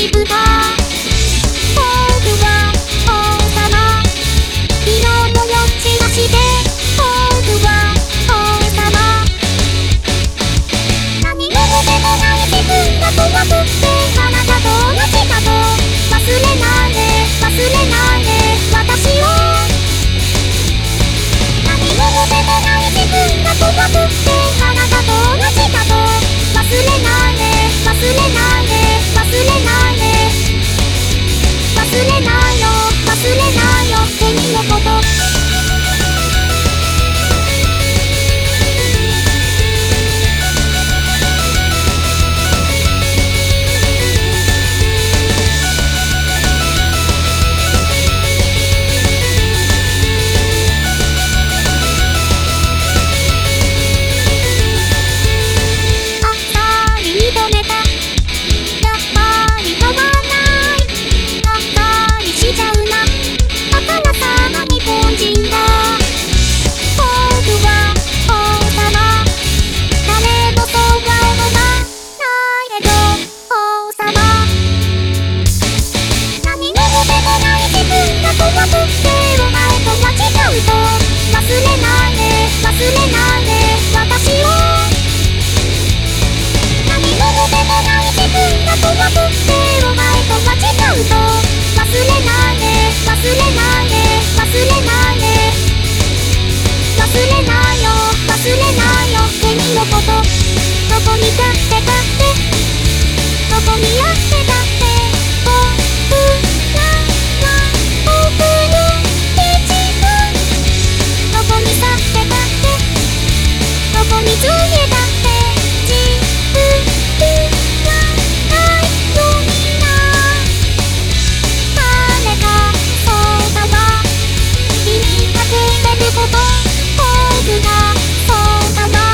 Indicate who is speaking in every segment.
Speaker 1: 歌僕は王様色のよちなしで僕は王様何もでもない自分が怖くてあなたと同じだと忘れないで忘れないで私を何もでもない自分が怖くてあなたと同じだと忘れないで忘れないで忘れないで忘れないよ忘れないよ君のことどこに立ってたってどこにやってたって僕らは僕の一部どこに去ってたってどこに消えたって自分はないのにな誰かそうだわ君がくれること僕がそうだわ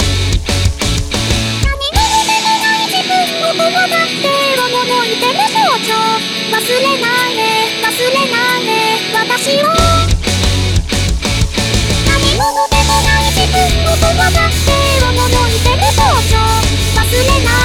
Speaker 1: 忘れないで忘れないで私を何者でもない自分を怖がって思い出る少女忘れない